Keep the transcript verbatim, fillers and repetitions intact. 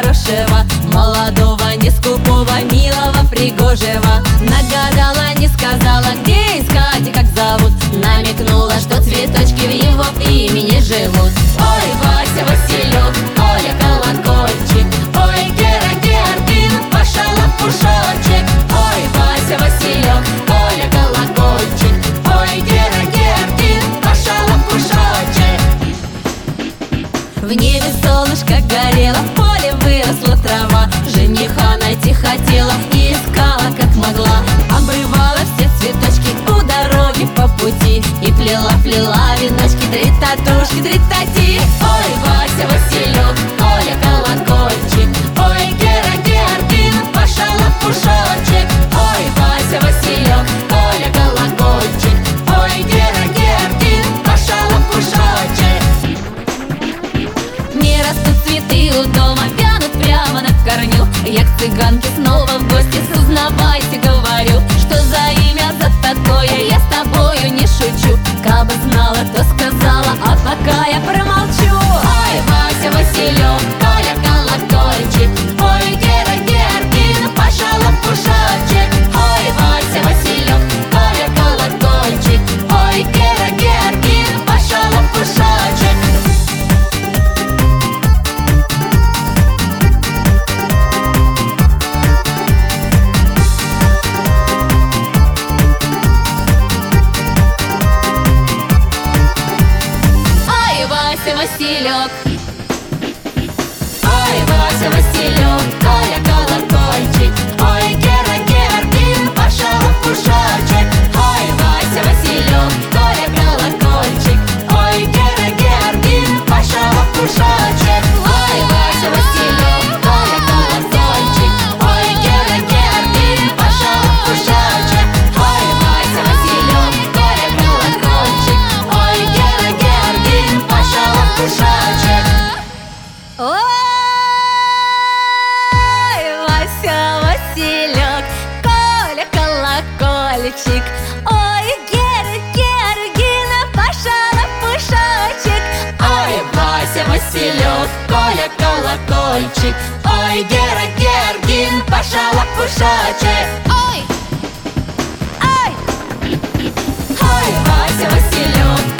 хорошего, молодого, не скупого, милого, пригожего. Нагадала, не сказала, где искать и как зовут, намекнула, что цветочки в его имени живут. Ой, Вася, Василек, Коля, колокольчик, ой, Гера, Георгин, Паша, лопушочек. Ой, Вася, Василек, Коля, колокольчик, ой, Гера, Георгин, Паша, лопушочек. В небе солнышко горело, в поле выросла трава. Жениха найти хотела и искала как могла. Обрывала все цветочки у дороги по пути и плела-плела веночки, три татушки, три тати. Ой, Вася, Василек, Коля, колокольчик, ой, Гера, Георгин, Паша, лопушочек. Ой, Вася, Василек, Коля, колокольчик, ой, Гера, Георгин, Паша, лопушочек. Не растут цветы у дома, вянут прямо на корню. Я к цыганке снова в гости, узнавайте, говорю, что за имя за такое, я с тобою не шучу. Кабы знала, то сказала, а пока я промолчу. Ой, Вася, Василек, Коля, колокольчик, ой, Гера, Георгин, Паша, лопушочек. Ой, Вася, Василек, Коля, колокольчик, ой, Гера, Георгин, Паша, лопушочек. Василек, ой, Вася, Василек, Коля, колокольчик, ой, Гера, Георгин, Паша, лопушочек. Ой, Вася, Василек, Коля, колокольчик, ой, Гера, Георгин, Паша, лопушочек. Ой, Вася, Василек, Коля, колокольчик, ой, Гера, Георгин, Паша, лопушочек. Ой, Вася, Василек, Коля, колокольчик, ой, Гера, Георгин, Паша, лопушочек. Ой, Вася, Василек, Коля, колокольчик, ой, Гера, Георгин, Паша, лопушочек. Ой, Вася, Василек, Коля, колокольчик, ой, Гера, Георгин, Паша, лопушочек. Ой, ой, ой, Вася, Василек,